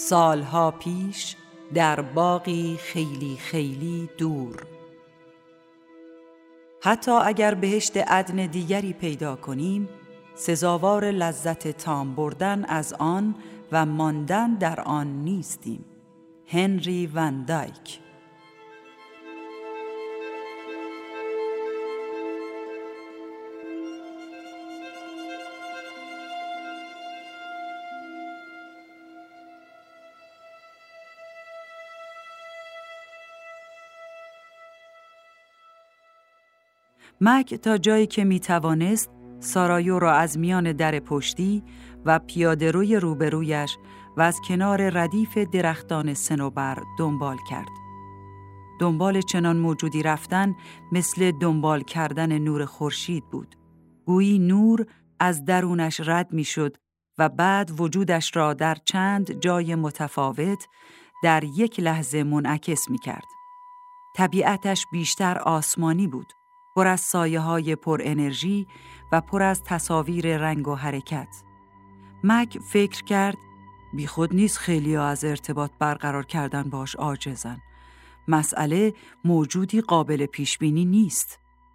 سالها پیش در باغی خیلی خیلی دور. حتی اگر بهشت عدن دیگری پیدا کنیم، سزاوار لذت تام بردن از آن و ماندن در آن نیستیم. هنری وان دایک. مک تا جایی که می توانست سارایو را از میان در پشتی و پیاده روی روبرویش و از کنار ردیف درختان صنوبر دنبال کرد. دنبال چنان موجودی رفتن مثل دنبال کردن نور خورشید بود. گویی نور از درونش رد می شد و بعد وجودش را در چند جای متفاوت در یک لحظه منعکس می کرد. طبیعتش بیشتر آسمانی بود، پر از سایه‌های پر انرژی و پر از تصاویر رنگ و حرکت. مک فکر کرد بی خود نیست خیلی‌ها از ارتباط برقرار کردن باش عاجزن. مسئله موجودی قابل پیشبینی نیست.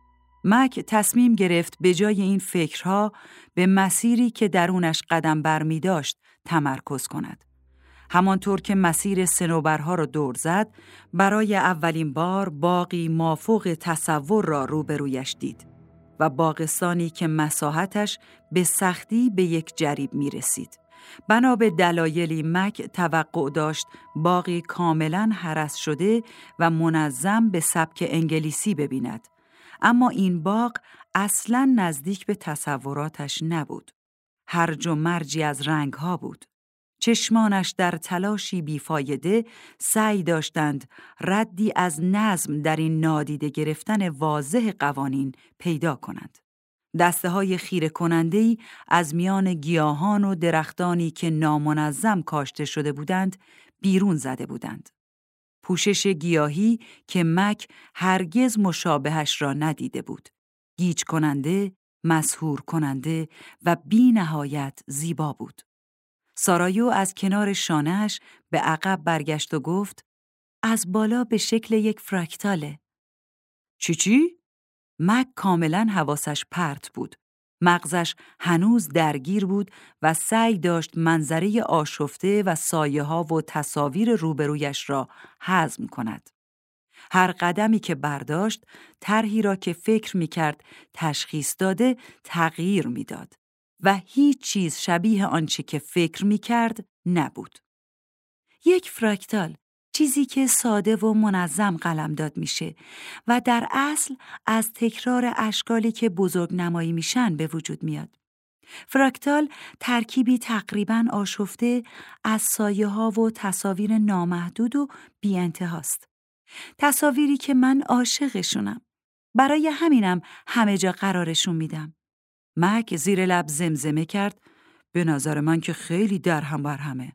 مک تصمیم گرفت به جای این فکرها به مسیری که درونش قدم برمی داشت تمرکز کند. همانطور که مسیر صنوبرها را دور زد، برای اولین بار باغی مافوق تصور را روبرویش دید و باغستانی که مساحتش به سختی به یک جریب می رسید. بنا به دلایلی مک توقع داشت باغی کاملاً هرس شده و منظم به سبک انگلیسی ببیند، اما این باغ اصلاً نزدیک به تصوراتش نبود. هرج و مرجی از رنگها بود. چشمانش در تلاشی بیفایده سعی داشتند ردی از نظم در این نادیده گرفتن واضح قوانین پیدا کنند. دسته‌های خیره کننده‌ای از میان گیاهان و درختانی که نامنظم کاشته شده بودند بیرون زده بودند. پوشش گیاهی که مک هرگز مشابهش را ندیده بود. گیج کننده، مسحور کننده و بی نهایت زیبا بود. سارایو از کنار شانه‌اش به عقب برگشت و گفت از بالا به شکل یک فرکتاله. چی؟ مک کاملاً حواسش پرت بود. مغزش هنوز درگیر بود و سعی داشت منظره آشفته و سایه‌ها و تصاویر روبرویش را هضم کند. هر قدمی که برداشت، طرحی را که فکر می‌کرد تشخیص داده تغییر می‌داد و هیچ چیز شبیه آنچه که فکر می‌کرد نبود. یک فرکتال، چیزی که ساده و منظم قلمداد میشه و در اصل از تکرار اشکالی که بزرگ نمایی میشن به وجود میاد. فرکتال ترکیبی تقریباً آشفته از سایه‌ها و تصاویر نامحدود و بی انتهاست. تصاویری که من عاشقشونم. برای همینم همه جا قرارشون میدم. مک زیر لب زمزمه کرد به نظر من که خیلی درهم برهمه.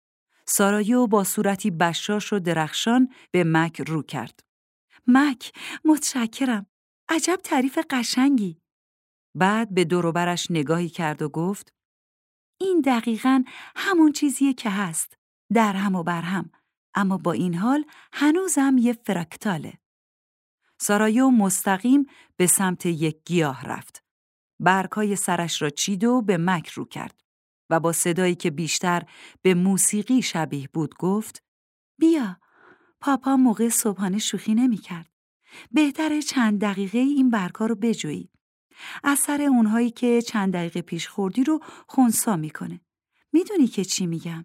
سارایو با صورتی بشاش و درخشان به مک رو کرد. مک، متشکرم. عجب تعریف قشنگی. بعد به دور و برش نگاهی کرد و گفت این دقیقاً همون چیزیه که هست. درهم و برهم. اما با این حال هنوزم یه فرکتاله. سارایو مستقیم به سمت یک گیاه رفت. برگ‌های سرش را چید و به مک رو کرد و با صدایی که بیشتر به موسیقی شبیه بود گفت بیا، پاپا موقع صبحانه شوخی نمی کرد. بهتره چند دقیقه این برگ‌ها رو بجویی. اثر اونهایی که چند دقیقه پیش خوردی رو خنثی میکنه. میدونی که چی میگم؟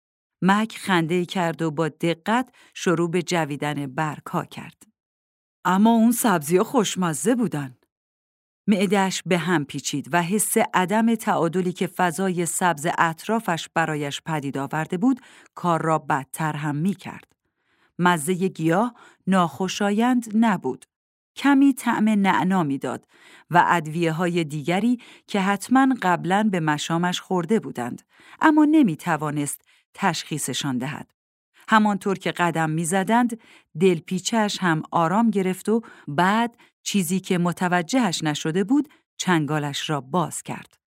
مک خنده‌ای کرد و با دقت شروع به جویدن برگ‌ها کرد. اما اون سبزی‌ها خوشمزه بودن. معده‌اش به هم پیچید و حس عدم تعادلی که فضای سبز اطرافش برایش پدید آورده بود کار را بدتر هم می کرد. مزه گیاه ناخوشایند نبود. کمی طعم نعنا می داد و ادویه‌های دیگری که حتماً قبلاً به مشامش خورده بودند، اما نمی توانست تشخیصشان دهد. همانطور که قدم می زدند، دلپیچه‌اش هم آرام گرفت و بعد چیزی که متوجهش نشده بود، چنگالش را باز کرد.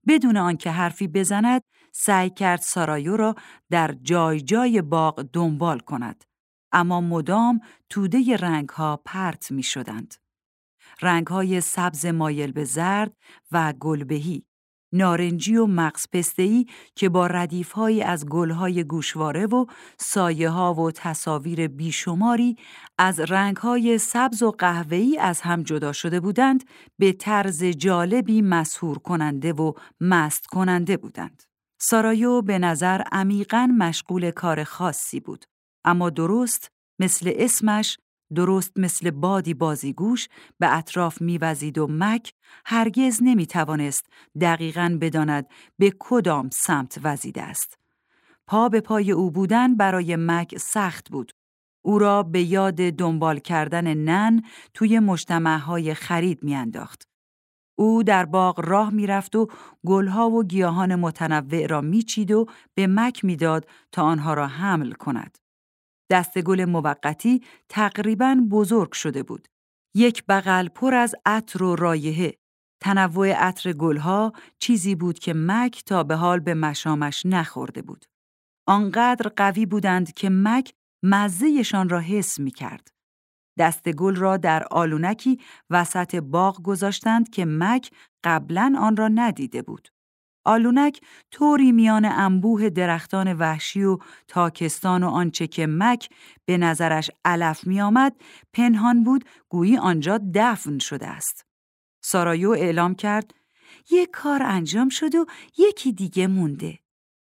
بدون آنکه حرفی بزند، سعی کرد سارایو را در جای جای باغ دنبال کند. اما مدام توده رنگ‌ها پرت می‌شدند. رنگ‌های سبز مایل به زرد و گلبهی، نارنجی و مغز پسته‌ای که با ردیف‌هایی از گل‌های گوشواره و سایه‌ها و تصاویر بیشماری از رنگ‌های سبز و قهوه‌ای از هم جدا شده بودند، به طرز جالبی مسحور کننده و مست کننده بودند. سارایو به نظر عمیقاً مشغول کار خاصی بود، اما درست مثل اسمش، درست مثل بادی بازیگوش به اطراف می‌وزید و مک هرگز نمی‌توانست دقیقاً بداند به کدام سمت وزیده است. پا به پای او بودن برای مک سخت بود. او را به یاد دنبال کردن نن توی مجتمع‌های خرید می‌انداخت. او در باغ راه می‌رفت و گل‌ها و گیاهان متنوع را می‌چید و به مک می‌داد تا آنها را حمل کند. دسته گل موقتی تقریباً بزرگ شده بود. یک بغل پر از عطر و رایحه. تنوع عطر گلها چیزی بود که مک تا به حال به مشامش نخورده بود. آنقدر قوی بودند که مک مزه‌شان را حس می کرد. دسته گل را در آلونکی وسط باغ گذاشتند که مک قبلاً آن را ندیده بود. آلونک طوری میان انبوه درختان وحشی و تاکستان و آنچه که مک به نظرش علف می آمد پنهان بود، گویی آنجا دفن شده است. سارایو اعلام کرد یک کار انجام شد و یکی دیگه مونده.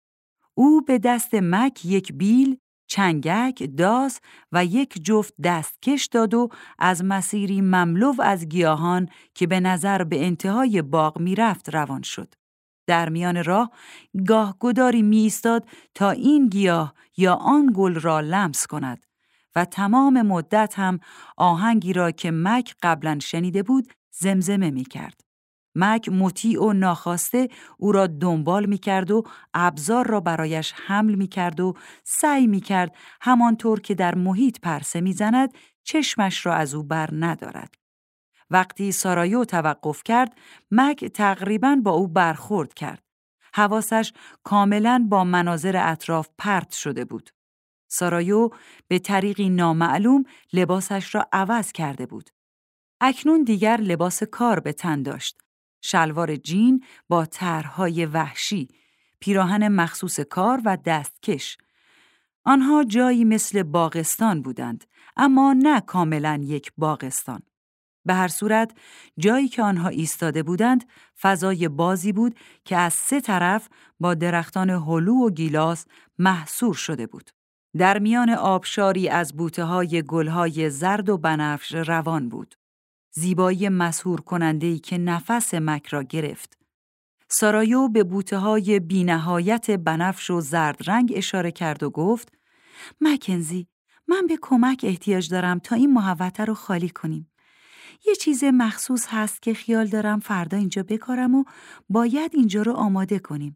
او به دست مک یک بیل، چنگک، داس و یک جفت دستکش داد و از مسیری مملو از گیاهان که به نظر به انتهای باغ می رفت روان شد. در میان راه گاه گداری می ایستاد تا این گیاه یا آن گل را لمس کند و تمام مدت هم آهنگی را که مک قبلا شنیده بود زمزمه می کرد. مک مطیع و ناخواسته او را دنبال می کرد و ابزار را برایش حمل می کرد و سعی می کرد همانطور که در محیط پرسه می زند چشمش را از او بر ندارد. وقتی سارایو توقف کرد، مک تقریباً با او برخورد کرد. حواسش کاملاً با مناظر اطراف پرت شده بود. سارایو به طریقی نامعلوم لباسش را عوض کرده بود. اکنون دیگر لباس کار به تن داشت. شلوار جین با طرح‌های وحشی، پیراهن مخصوص کار و دستکش. آنها جایی مثل باغستان بودند، اما نه کاملاً یک باغستان. به هر صورت جایی که آنها ایستاده بودند فضای بازی بود که از سه طرف با درختان هلو و گیلاس محصور شده بود. در میان آبشاری از بوته‌های گل‌های زرد و بنفش روان بود. زیبایی مسحور کننده‌ای که نفس مک را گرفت. سارایو به بوته‌های بی‌نهایت بنفش و زرد رنگ اشاره کرد و گفت: مکنزی، من به کمک احتیاج دارم تا این محوطه رو خالی کنیم. یه چیز مخصوص هست که خیال دارم فردا اینجا بکارم و باید اینجا رو آماده کنیم.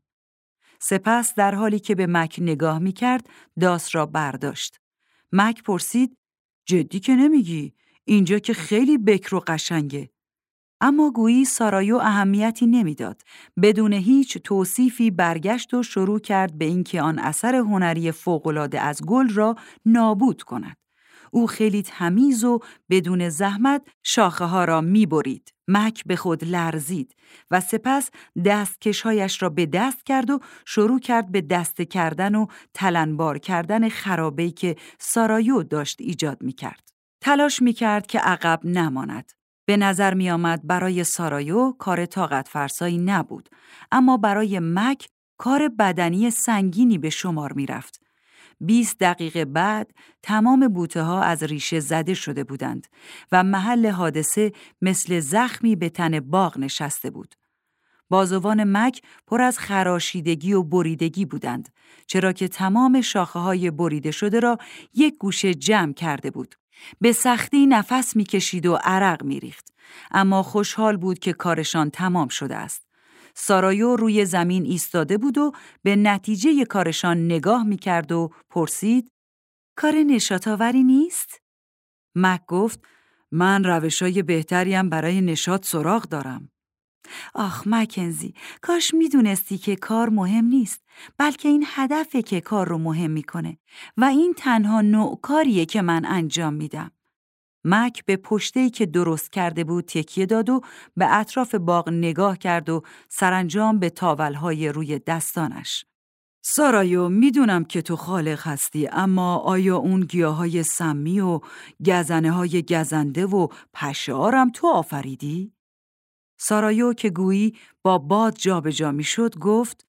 سپس در حالی که به مک نگاه می کرد داس را برداشت. مک پرسید: جدی که نمیگی؟ اینجا که خیلی بکر و قشنگه. اما گویی سارایو اهمیتی نمیداد. بدون هیچ توصیفی برگشت و شروع کرد به اینکه آن اثر هنری فوق‌العاده از گل را نابود کند. او خیلی تمیز و بدون زحمت شاخه ها را می برید. مک به خود لرزید و سپس دستکشهایش را به دست کرد و شروع کرد به دسته کردن و تلنبار کردن خرابه‌ای که سارایو داشت ایجاد می کرد. تلاش می کرد که عقب نماند. به نظر می آمد برای سارایو کار طاقت فرسایی نبود، اما برای مک کار بدنی سنگینی به شمار می رفت. 20 دقیقه بعد تمام بوته‌ها از ریشه زده شده بودند و محل حادثه مثل زخمی به تن باغ نشسته بود. بازوان مک پر از خراشیدگی و بریدگی بودند، چرا که تمام شاخه‌های بریده شده را یک گوشه جمع کرده بود. به سختی نفس می‌کشید و عرق می‌ریخت، اما خوشحال بود که کارشان تمام شده است. سارایو روی زمین ایستاده بود و به نتیجه کارشان نگاه می‌کرد و پرسید: کار نشاط‌آوری نیست؟ مک گفت: من روش‌های بهتریم برای نشاط سراغ دارم. آخ مکنزی، کاش میدونستی که کار مهم نیست، بلکه این هدفه که کار رو مهم میکنه و این تنها نوع کاریه که من انجام میدم. مک به پشته‌ای که درست کرده بود تکیه داد و به اطراف باغ نگاه کرد و سرانجام به تاولهای روی دستانش. سارایو، میدونم که تو خالق هستی، اما آیا اون گیاهای سمی و گزنه‌های گزنده و پشه‌هارم تو آفریدی؟ سارایو که گویی با باد جابجا میشد گفت: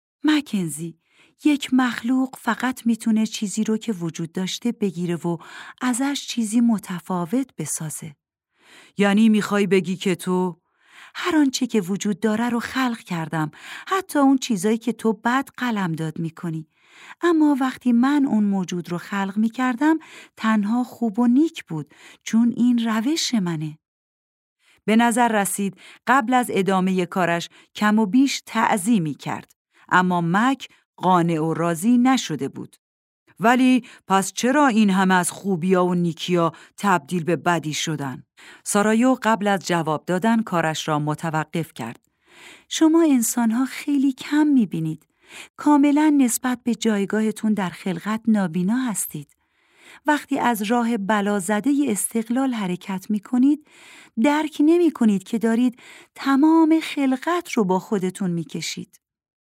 مکنزی، یک مخلوق فقط میتونه چیزی رو که وجود داشته بگیره و ازش چیزی متفاوت بسازه. یعنی میخوای بگی که تو هر آنچه که وجود داره رو خلق کردم، حتی اون چیزایی که تو بد قلمداد میکنی. اما وقتی من اون موجود رو خلق میکردم تنها خوب و نیک بود، چون این روش منه. به نظر رسید قبل از ادامه کارش کم و بیش تعظیمی کرد، اما مک قانع و راضی نشده بود. ولی پس چرا این همه از خوبیا و نیکیا تبدیل به بدی شدن؟ سارایو قبل از جواب دادن کارش را متوقف کرد. شما انسانها خیلی کم میبینید. کاملا نسبت به جایگاهتون در خلقت نابینا هستید. وقتی از راه بلازده استقلال حرکت می کنید، درک نمی کنید که دارید تمام خلقت رو با خودتون می کشید.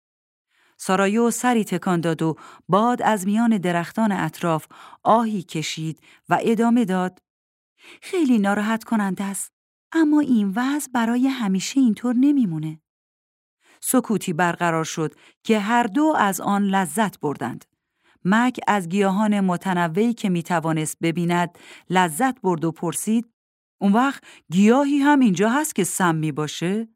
سارایو سری تکان داد و باد از میان درختان اطراف آهی کشید و ادامه داد: خیلی ناراحت کننده است، اما این وضع برای همیشه اینطور نمیمونه. سکوتی برقرار شد که هر دو از آن لذت بردند. مک از گیاهان متنوعی که میتوانست ببیند لذت برد و پرسید: اون وقت گیاهی هم اینجا هست که سمی باشه؟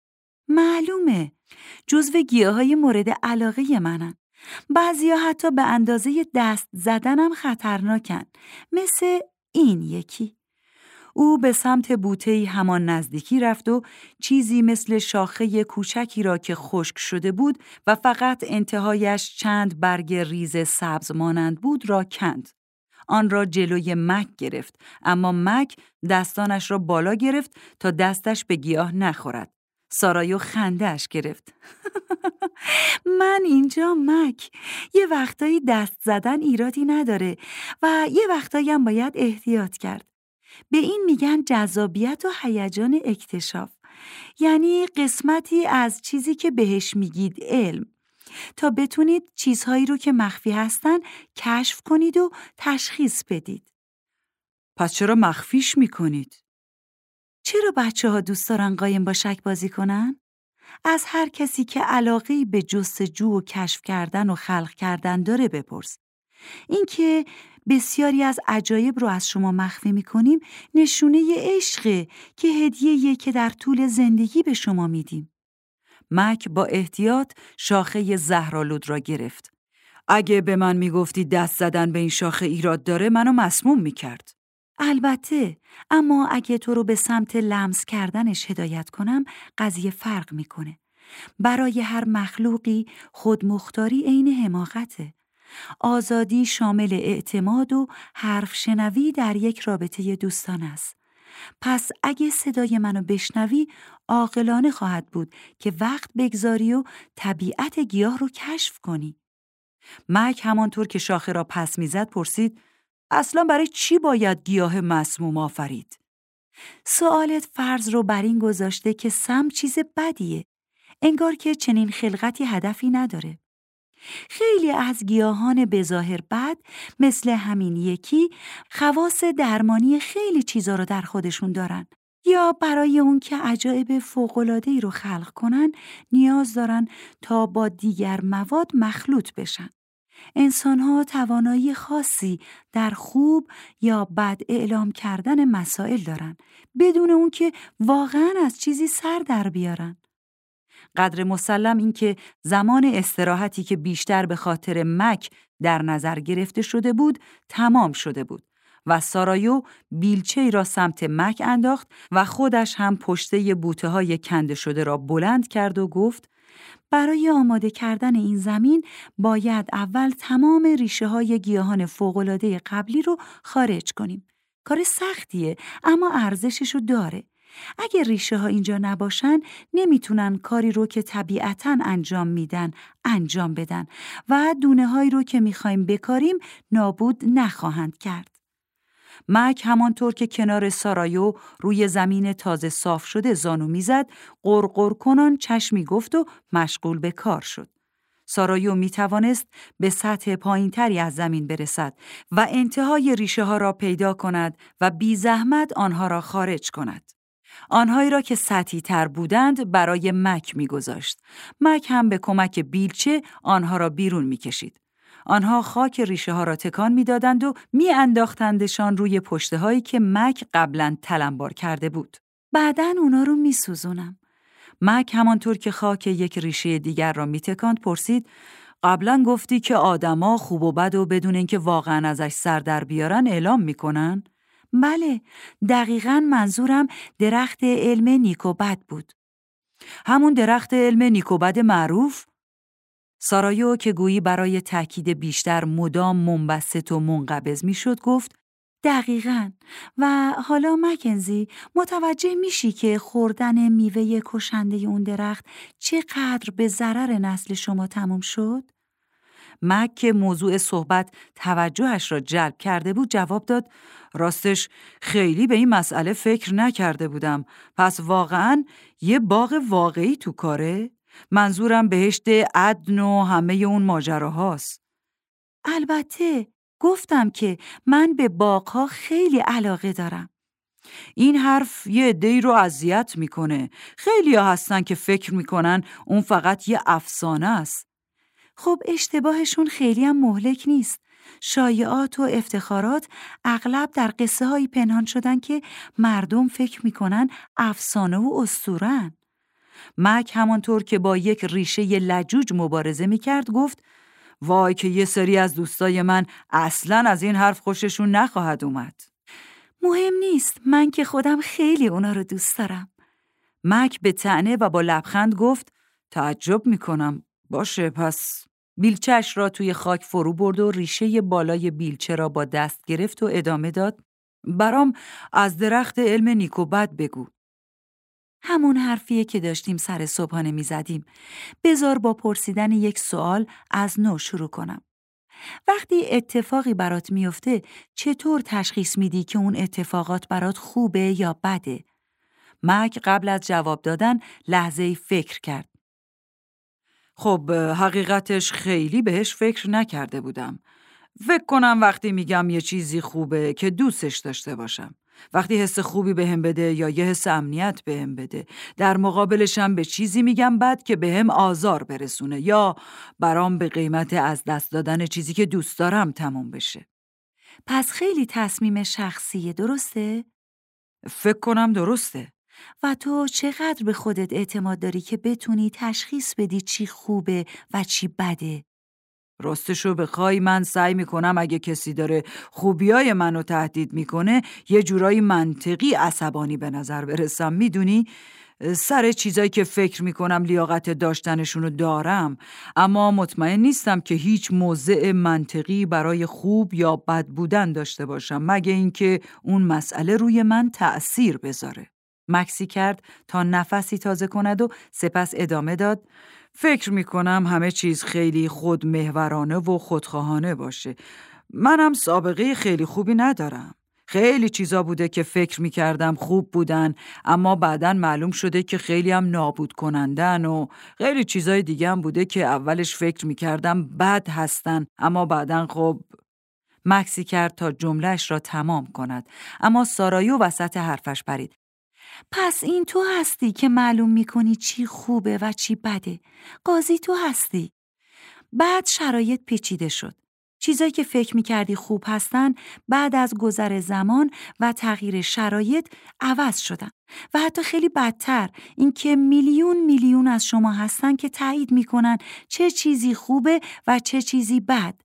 معلومه، جزو گیاهای مورد علاقه منن. بعضیا حتی به اندازه دست زدنم خطرناکن، مثل این یکی. او به سمت بوته‌ای همان نزدیکی رفت و چیزی مثل شاخه کوچکی را که خشک شده بود و فقط انتهایش چند برگ ریز سبز مانند بود را کند. آن را جلوی مک گرفت، اما مک دستانش را بالا گرفت تا دستش به گیاه نخورد. سارایو خنده‌اش گرفت. من اینجا مک، یه وقتایی دست زدن ایرادی نداره و یه وقتایی هم باید احتیاط کرد. به این میگن جذابیت و هیجان اکتشاف، یعنی قسمتی از چیزی که بهش میگید علم، تا بتونید چیزهایی رو که مخفی هستن کشف کنید و تشخیص بدید. پس چرا مخفیش میکنید؟ چرا بچه‌ها دوست دارن قایم با شک بازی کنن؟ از هر کسی که علاقه‌ای به جستجو و کشف کردن و خلق کردن داره بپرس. اینکه بسیاری از عجایب رو از شما مخفی می‌کنیم نشونه عشقه که هدیه‌ایه که در طول زندگی به شما میدیم. مک با احتیاط شاخه زهرآلود را گرفت. اگه به من میگفتی دست زدن به این شاخه ایراد داره منو مسموم میکرد. البته، اما اگه تو رو به سمت لمس کردنش هدایت کنم قضیه فرق میکنه. برای هر مخلوقی خودمختاری عین حماقته. آزادی شامل اعتماد و حرف شنوی در یک رابطه دوستان است. پس اگه صدای منو بشنوی عاقلانه خواهد بود که وقت بگذاری و طبیعت گیاه رو کشف کنی. مک همانطور که شاخه را پس میزد پرسید: اصلا برای چی باید گیاه مسموم آفرید؟ سوالت فرض رو بر این گذاشته که سم چیز بدیه، انگار که چنین خلقتی هدفی نداره. خیلی از گیاهان بظاهر بد مثل همین یکی خواص درمانی خیلی چیزا رو در خودشون دارن، یا برای اون که عجایب فوق‌العاده‌ای رو خلق کنن نیاز دارن تا با دیگر مواد مخلوط بشن. انسان‌ها توانایی خاصی در خوب یا بد اعلام کردن مسائل دارن بدون اون که واقعاً از چیزی سر در بیارن. قدر مسلم این که زمان استراحتی که بیشتر به خاطر مک در نظر گرفته شده بود تمام شده بود و سارایو بیلچه‌ای را سمت مک انداخت و خودش هم پشته بوته‌های کنده شده را بلند کرد و گفت: برای آماده کردن این زمین باید اول تمام ریشه‌های گیاهان فوق‌العاده قبلی رو خارج کنیم. کار سختیه اما ارزششو داره. اگه ریشه ها اینجا نباشن نمیتونن کاری رو که طبیعتاً انجام میدن انجام بدن و دونه هایی رو که میخوایم بکاریم نابود نخواهند کرد. مک همانطور که کنار سارایو روی زمین تازه صاف شده زانو میزد، قرقر کنان چشمی گفت و مشغول به کار شد. سارایو می توانست به سطح پایین تری از زمین برسد و انتهای ریشه ها را پیدا کند و بی زحمت آنها را خارج کند. آنهایی را که سطحی تر بودند برای مک می گذاشت. مک هم به کمک بیلچه آنها را بیرون می کشید. آنها خاک ریشه ها را تکان می دادند و می انداختندشان روی پشته هایی که مک قبلا تلمبار کرده بود. بعداً اونا رو می سوزونم. مک همانطور که خاک یک ریشه دیگر را می تکاند پرسید: قبلا گفتی که آدما خوب و بد و بدون اینکه واقعا ازش سر در بیارن اعلام می کنن؟ بله، دقیقاً منظورم درخت علم نیک و بد بود. همون درخت علم نیک و بد معروف؟ سارایو که گویی برای تأکید بیشتر مدام منبسط و منقبض می شد گفت: دقیقاً. و حالا مکنزی متوجه میشی که خوردن میوه کشنده اون درخت چقدر به ضرر نسل شما تموم شد؟ مک که موضوع صحبت توجهش را جلب کرده بود جواب داد: راستش خیلی به این مسئله فکر نکرده بودم. پس واقعاً یه باغ واقعی تو کاره؟ منظورم بهشت عدن و همه اون ماجراهاست. البته گفتم که من به باغ‌ها خیلی علاقه دارم. این حرف یه عده‌ای رو اذیت میکنه. خیلی‌ها هستن که فکر میکنن اون فقط یه افسانه است. خب اشتباهشون خیلی هم مهلک نیست. شایعات و افتخارات اغلب در قصه هایی پنهان شدن که مردم فکر میکنن افسانه و اسطوره‌ان. مک همانطور که با یک ریشه لجوج مبارزه میکرد گفت: وای که یه سری از دوستای من اصلاً از این حرف خوششون نخواهد اومد. مهم نیست، من که خودم خیلی اونا رو دوست دارم. مک به طعنه و با لبخند گفت: تعجب میکنم. باشه، پس بیلچه‌اش را توی خاک فرو برد و ریشه بالای بیلچه را با دست گرفت و ادامه داد: برام از درخت علم نیک و بد بگو. همون حرفیه که داشتیم سر صبحانه می زدیم. بذار با پرسیدن یک سوال از نو شروع کنم. وقتی اتفاقی برات میفته چطور تشخیص میدی که اون اتفاقات برات خوبه یا بده؟ مک قبل از جواب دادن لحظه‌ای فکر کرد. خب حقیقتش خیلی بهش فکر نکرده بودم. فکر کنم وقتی میگم یه چیزی خوبه که دوستش داشته باشم. وقتی حس خوبی بهم بده یا یه حس امنیت بهم بده، در مقابلشم به چیزی میگم بد که بهم آزار برسونه یا برام به قیمت از دست دادن چیزی که دوست دارم تموم بشه. پس خیلی تصمیم شخصیه، درسته؟ فکر کنم درسته. و تو چقدر به خودت اعتماد داری که بتونی تشخیص بدی چی خوبه و چی بده؟ راستشو بخوای من سعی میکنم اگه کسی داره خوبیای منو تهدید میکنه یه جورایی منطقی عصبانی به نظر برسم. میدونی؟ سر چیزایی که فکر میکنم لیاقت داشتنشونو دارم، اما مطمئن نیستم که هیچ موضع منطقی برای خوب یا بد بودن داشته باشم، مگه اینکه اون مسئله روی من تأثیر بذاره. مکسی کرد تا نفسی تازه کند و سپس ادامه داد: فکر میکنم همه چیز خیلی خودمحورانه و خودخواهانه باشه. منم سابقه خیلی خوبی ندارم. خیلی چیزا بوده که فکر میکردم خوب بودن اما بعداً معلوم شده که خیلی هم نابود کنندن و خیلی چیزای دیگه هم بوده که اولش فکر میکردم بد هستن اما بعداً خب. مکسی کرد تا جملهش را تمام کند اما سارایو وسط حرفش پرید: پس این تو هستی که معلوم میکنی چی خوبه و چی بده. قاضی تو هستی. بعد شرایط پیچیده شد. چیزایی که فکر میکردی خوب هستن بعد از گذر زمان و تغییر شرایط عوض شدن و حتی خیلی بدتر این که میلیون از شما هستن که تایید میکنن چه چیزی خوبه و چه چیزی بد.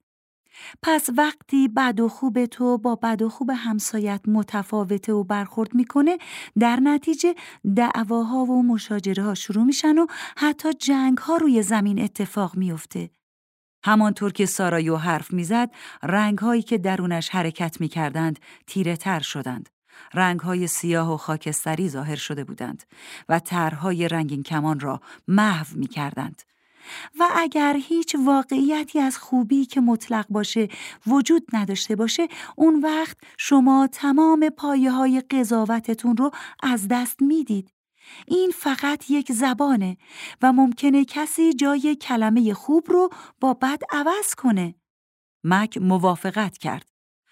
پس وقتی بد و خوب تو با بد و خوب همسایت متفاوته و برخورد میکنه، در نتیجه دعواها و مشاجره ها شروع میشن و حتی جنگ ها روی زمین اتفاق میفته. همانطور که سارایو حرف میزد، رنگ هایی که درونش حرکت میکردند تیره تر شدند. رنگ‌های سیاه و خاکستری ظاهر شده بودند و طرح‌های رنگین کمان را محو می‌کردند. و اگر هیچ واقعیتی از خوبی که مطلق باشه وجود نداشته باشه، اون وقت شما تمام پایه‌های قضاوتتون رو از دست میدید. این فقط یک زبانه و ممکنه کسی جای کلمه خوب رو با بد عوض کنه. مک موافقت کرد.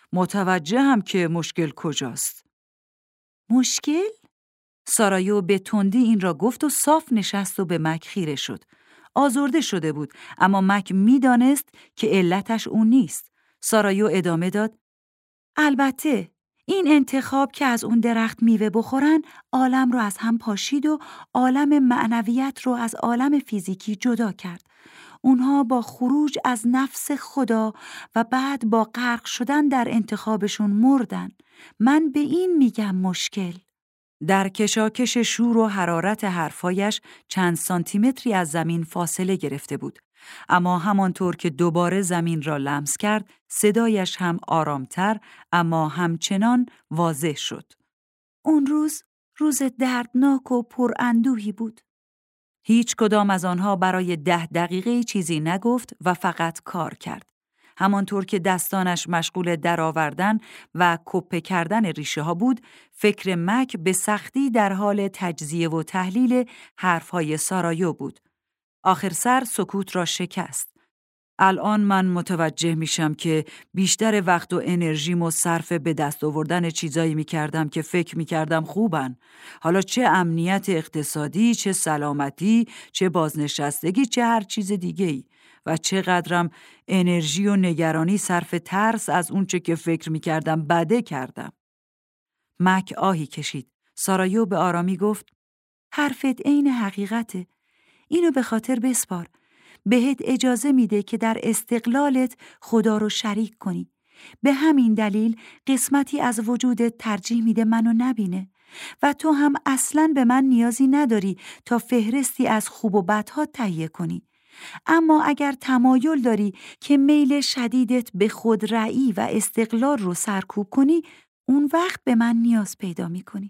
متوجهم که مشکل کجاست. مشکل؟ سارایو به تندی این را گفت و صاف نشست و به مک خیره شد. آزرده شده بود، اما مک می‌دانست که علتش اون نیست. سارایو ادامه داد: البته این انتخاب که از اون درخت میوه بخورن عالم رو از هم پاشید و عالم معنویت رو از عالم فیزیکی جدا کرد. اونها با خروج از نفس خدا و بعد با غرق شدن در انتخابشون مردن. من به این میگم مشکل. در کشاکش شور و حرارت حرفایش چند سانتیمتری از زمین فاصله گرفته بود. اما همانطور که دوباره زمین را لمس کرد، صدایش هم آرامتر اما همچنان واضح شد. اون روز دردناک و پراندوهی بود. هیچ کدام از آنها برای 10 دقیقه چیزی نگفت و فقط کار کرد. همانطور که دستانش مشغول درآوردن و کپه کردن ریشه ها بود، فکر مک به سختی در حال تجزیه و تحلیل حرفهای سارایو بود. آخر سر سکوت را شکست. الان من متوجه میشم که بیشتر وقت و انرژیمو صرف به دست آوردن چیزایی میکردم که فکر میکردم خوبن. حالا چه امنیت اقتصادی، چه سلامتی، چه بازنشستگی، چه هر چیز دیگه‌ای. و چقدرم انرژی و نگرانی صرف ترس از اون چه که فکر میکردم بده کردم. مک آهی کشید. سارایو به آرامی گفت: حرفت عین حقیقته. اینو به خاطر بسپار. بهت اجازه میده که در استقلالت خدا رو شریک کنی. به همین دلیل قسمتی از وجودت ترجیح میده منو نبینه و تو هم اصلاً به من نیازی نداری تا فهرستی از خوب و بدها تهیه کنی. اما اگر تمایل داری که میل شدیدت به خودرأیی و استقلال رو سرکوب کنی، اون وقت به من نیاز پیدا میکنی.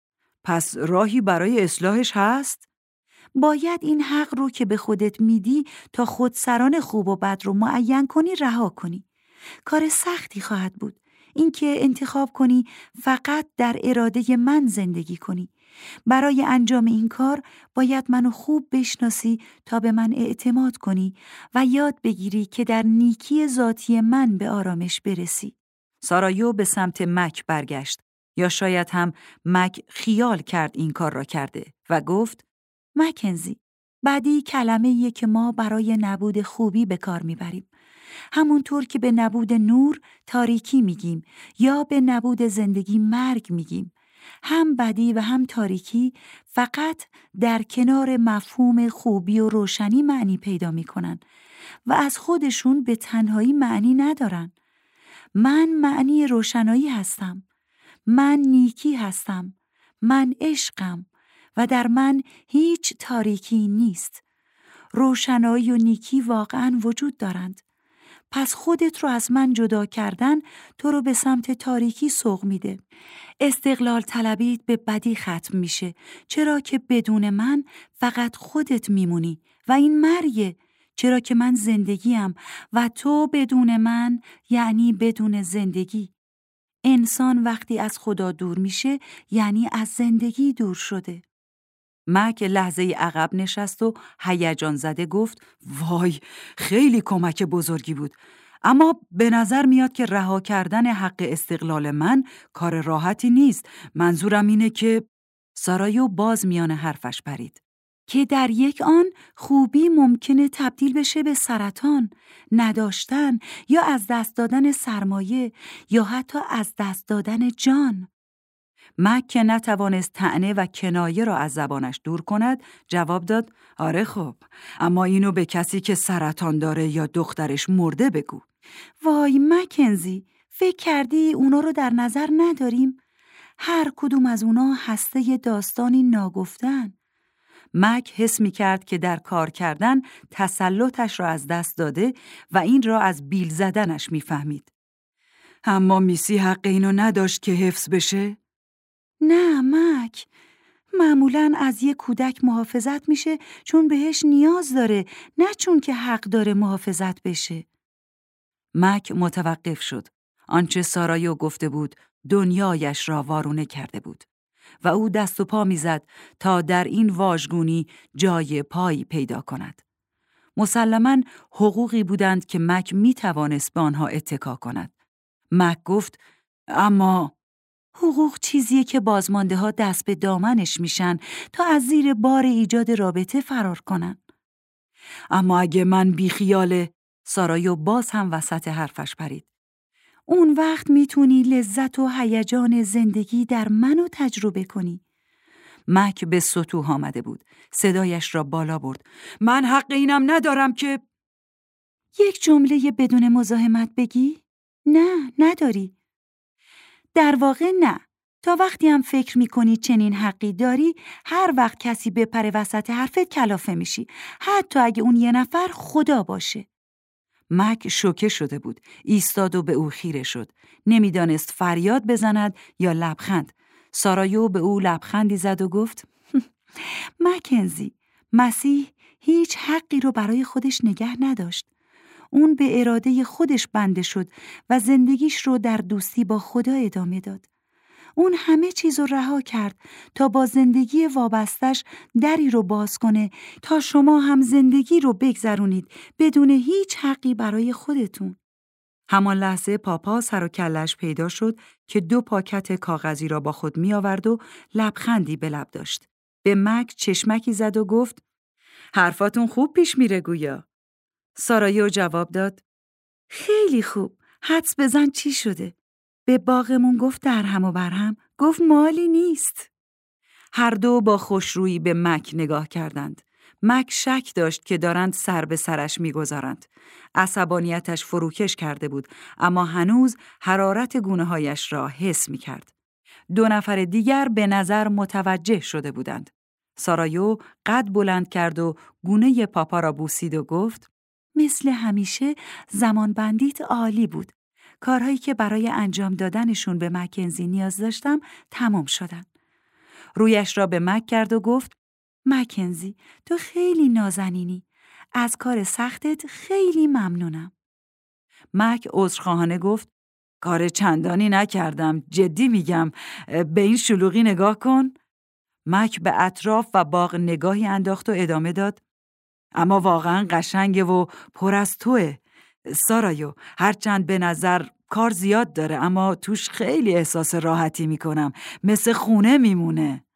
پس راهی برای اصلاحش هست؟ باید این حق رو که به خودت میدی تا خودسران خوب و بد رو معین کنی رها کنی. کار سختی خواهد بود. اینکه انتخاب کنی فقط در اراده من زندگی کنی. برای انجام این کار باید منو خوب بشناسی تا به من اعتماد کنی و یاد بگیری که در نیکی ذاتی من به آرامش برسی. سارایو به سمت مک برگشت، یا شاید هم مک خیال کرد این کار را کرده و گفت: مکنزی، بدی کلمه‌ایه که ما برای نبود خوبی به کار میبریم. همونطور که به نبود نور تاریکی میگیم یا به نبود زندگی مرگ میگیم. هم بدی و هم تاریکی فقط در کنار مفهوم خوبی و روشنی معنی پیدا میکنن و از خودشون به تنهایی معنی ندارن. من معنی روشنایی هستم. من نیکی هستم. من عشقم و در من هیچ تاریکی نیست. روشنایی و نیکی واقعاً وجود دارند. پس خودت رو از من جدا کردن تو رو به سمت تاریکی سوق میده. استقلال طلبیت به بدی ختم میشه، چرا که بدون من فقط خودت میمونی و این مرگه، چرا که من زندگیم و تو بدون من یعنی بدون زندگی. انسان وقتی از خدا دور میشه یعنی از زندگی دور شده. مک لحظه عقب نشست و هیجان زده گفت: وای، خیلی کمک بزرگی بود. اما به نظر میاد که رها کردن حق استقلال من کار راحتی نیست. منظورم اینه که سارایو باز میان حرفش پرید. که در یک آن خوبی ممکنه تبدیل بشه به سرطان، نداشتن یا از دست دادن سرمایه یا حتی از دست دادن جان. مک که نتوانست طعنه و کنایه را از زبانش دور کند جواب داد: آره خب، اما اینو به کسی که سرطان داره یا دخترش مرده بگو. وای مکنزی، فکر کردی اونا رو در نظر نداریم؟ هر کدوم از اونا هسته داستانی ناگفتن. مک حس می کرد که در کار کردن تسلطش را از دست داده و این را از بیل زدنش می فهمید. اما میسی حق اینو نداشت که حفظ بشه؟ نه مک، معمولاً از یک کودک محافظت میشه چون بهش نیاز داره، نه چون که حق داره محافظت بشه. مک متوقف شد. آنچه سارایو گفته بود دنیایش را وارونه کرده بود و او دست و پا میزد تا در این واژگونی جای پایی پیدا کند. مسلماً حقوقی بودند که مک میتوانست به آنها اتکا کند. مک گفت اما حقوق چیزیه که بازمانده ها دست به دامنش میشن تا از زیر بار ایجاد رابطه فرار کنن. اما اگه من بیخیاله، سارایو باز هم وسط حرفش پرید. اون وقت میتونی لذت و هیجان زندگی در منو تجربه کنی. مک به سطوح آمده بود. صدایش را بالا برد. من حق اینم ندارم که... یک جمله بدون مزاحمت بگی؟ نه، نداری. در واقع نه. تا وقتی هم فکر میکنی چنین حقی داری، هر وقت کسی بپره وسط حرفت کلافه میشی، حتی اگه اون یه نفر خدا باشه. مک شوکه شده بود. ایستاد و به او خیره شد. نمیدانست فریاد بزند یا لبخند. سارایو به او لبخندی زد و گفت مکنزی، مسیح هیچ حقی رو برای خودش نگه نداشت. اون به اراده خودش بنده شد و زندگیش رو در دوستی با خدا ادامه داد. اون همه چیز رو رها کرد تا با زندگی وابستش دری رو باز کنه تا شما هم زندگی رو بگذرونید بدون هیچ حقی برای خودتون. همان لحظه پاپا سر و کلش پیدا شد که 2 پاکت کاغذی را با خود می آورد و لبخندی به لب داشت. به مک چشمکی زد و گفت حرفاتون خوب پیش میره گویا. سارایو جواب داد خیلی خوب. حدس بزن چی شده؟ به باغمون گفت درهم و برهم، گفت مالی نیست. هر دو با خوشرویی به مک نگاه کردند. مک شک داشت که دارند سر به سرش می‌گذارند. عصبانیتش فروکش کرده بود، اما هنوز حرارت گونه‌هایش را حس می‌کرد. 2 نفر دیگر به نظر متوجه شده بودند. سارایو قد بلند کرد و گونه پاپا را بوسید و گفت مثل همیشه زمان بندیت عالی بود. کارهایی که برای انجام دادنشون به مکنزی نیاز داشتم تمام شدن. رویش را به مک کرد و گفت مکنزی، تو خیلی نازنینی. از کار سختت خیلی ممنونم. مک عذرخواهانه گفت کار چندانی نکردم، جدی میگم، به این شلوغی نگاه کن. مک به اطراف و باغ نگاهی انداخت و ادامه داد اما واقعا قشنگه و پر از توه. سارایو، هرچند به نظر کار زیاد داره اما توش خیلی احساس راحتی میکنم، مثل خونه میمونه.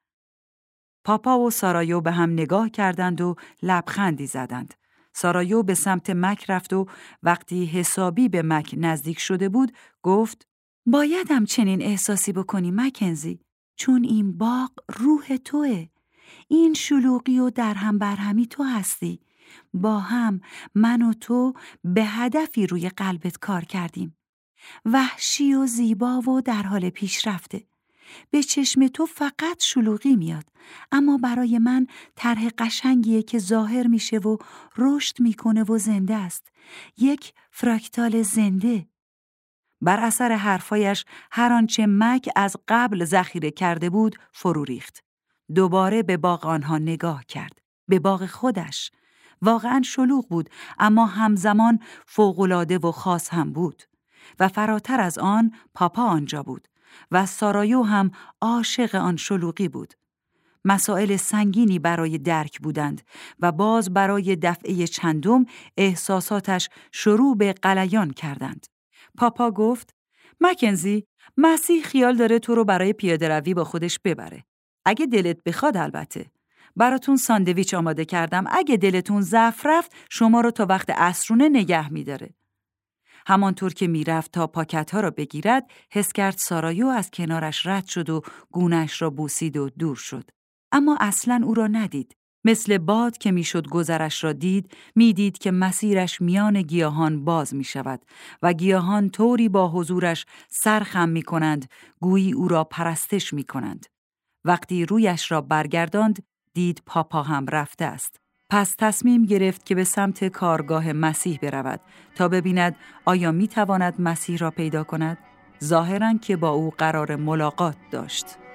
پاپا و سارایو به هم نگاه کردند و لبخندی زدند. سارایو به سمت مک رفت و وقتی حسابی به مک نزدیک شده بود گفت بایدم چنین احساسی بکنی مکنزی، چون این باغ روح توه. این شلوغی و درهم برهمی تو هستی. با هم من و تو به هدفی روی قلبت کار کردیم. وحشی و زیبا و در حال پیشرفته. به چشم تو فقط شلوغی میاد، اما برای من طرح قشنگیه که ظاهر میشه و رشد میکنه و زنده است. یک فراکتال زنده. بر اثر حرفایش هر آنچه مک از قبل ذخیره کرده بود فرو ریخت. دوباره به باغ آنها نگاه کرد. به باغ خودش. واقعاً شلوغ بود، اما همزمان فوق‌العاده و خاص هم بود. و فراتر از آن پاپا آنجا بود و سارایو هم عاشق آن شلوغی بود. مسائل سنگینی برای درک بودند و باز برای دفعه چندم احساساتش شروع به غلیان کردند. پاپا گفت مکنزی، مسیح خیال داره تو رو برای پیاده روی با خودش ببره. اگه دلت بخواد البته. براتون ساندویچ آماده کردم. اگه دلتون ضعف رفت شما رو تا وقت عصرونه نگه می‌داره. همانطور که میرفت تا پاکت‌ها را بگیرد، حس کرد سارایو از کنارش رد شد و گونه‌اش را بوسید و دور شد. اما اصلاً او را ندید. مثل باد که میشد گذرش را دید، میدید که مسیرش میان گیاهان باز میشود و گیاهان طوری با حضورش سرخم میکنند، گویی او را پرستش میکنند. وقتی رویش را برگرداند، دید پاپا هم رفته است. پس تصمیم گرفت که به سمت کارگاه مسیح برود تا ببیند آیا میتواند مسیح را پیدا کند؟ ظاهراً که با او قرار ملاقات داشت.